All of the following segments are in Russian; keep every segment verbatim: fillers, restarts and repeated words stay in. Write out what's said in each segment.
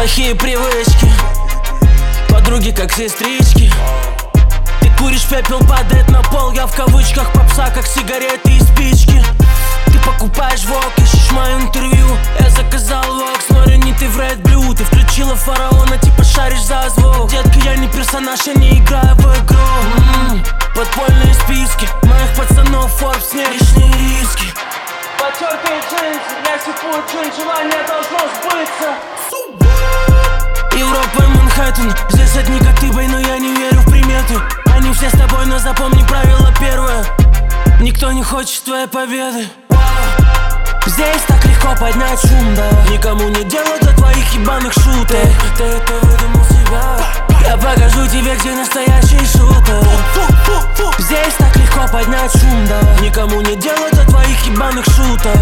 плохие привычки, подруги как сестрички. Ты куришь, пепел падает на пол. Я в кавычках попса, как сигареты и спички. Ты покупаешь вок, ищешь мое интервью. Я заказал вок, смотрю, не ты в Red Blue. Ты включила фараона, типа шаришь за звук. Детка, я не персонаж, я не играю в игру. м-м-м. Подпольные списки моих пацанов, Forbes, не лишние риски. Потертые джинсы, я сипую джин, желание должно сбыться. Европа и Манхэттен, здесь одни коты, бой, но я не верю в приметы. Они все с тобой, но запомни правило первое: никто не хочет твоей победы. Здесь так легко поднять шум, да. Никому не дело до твоих ебаных шуток. Ты, ты, ты выдумал себя. Я покажу тебе, где настоящий шутер. Здесь так легко поднять шум, да. Никому не дело до твоих ебаных шуток.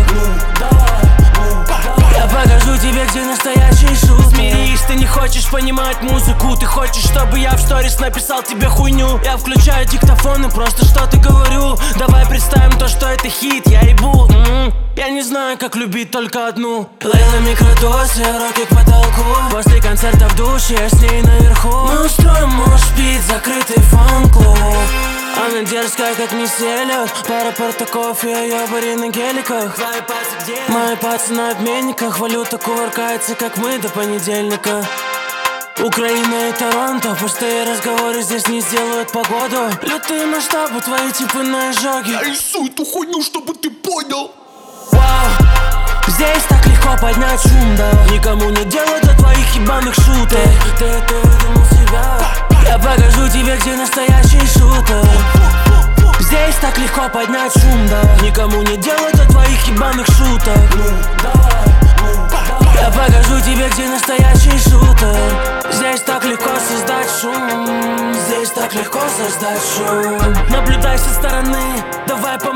Я покажу тебе, где настоящий шутер. Смирись, ты не хочешь понимать музыку. Ты хочешь, чтобы я в сторис написал тебе хуйню. Я включаю диктофон и просто что-то говорю. Давай представим то, что это хит, я ебу. м-м. Я не знаю, как любить только одну. Плей на микродозе, руки к потолку. После концерта в душе, я с ней наверху. Мы устроим мошпит, закрытый фан-клуб. Она дерзкая, как мисс Эллиот. Пара портаков и ёбари на геликах. Твои пальцы где? Мои пальцы на обменниках. Валюта кувыркается, как мы, до понедельника. Украина и Торонто, пустые разговоры здесь не сделают погоду. Лютые масштабы, твои типы на изжоге. Я рисую эту хуйню, чтобы ты понял. Вау, здесь так легко поднять шум, да. Никому не дело до твоих ебаных шуток. Ты, ты, ты выдумал себя. Я покажу тебе, где настоящий шутер. Здесь так легко поднять шум, да. Никому не дело до твоих ебаных шуток. Я покажу тебе, где настоящий шутер. Здесь так легко создать шум. Здесь так легко создать шум. Наблюдай со стороны, давай по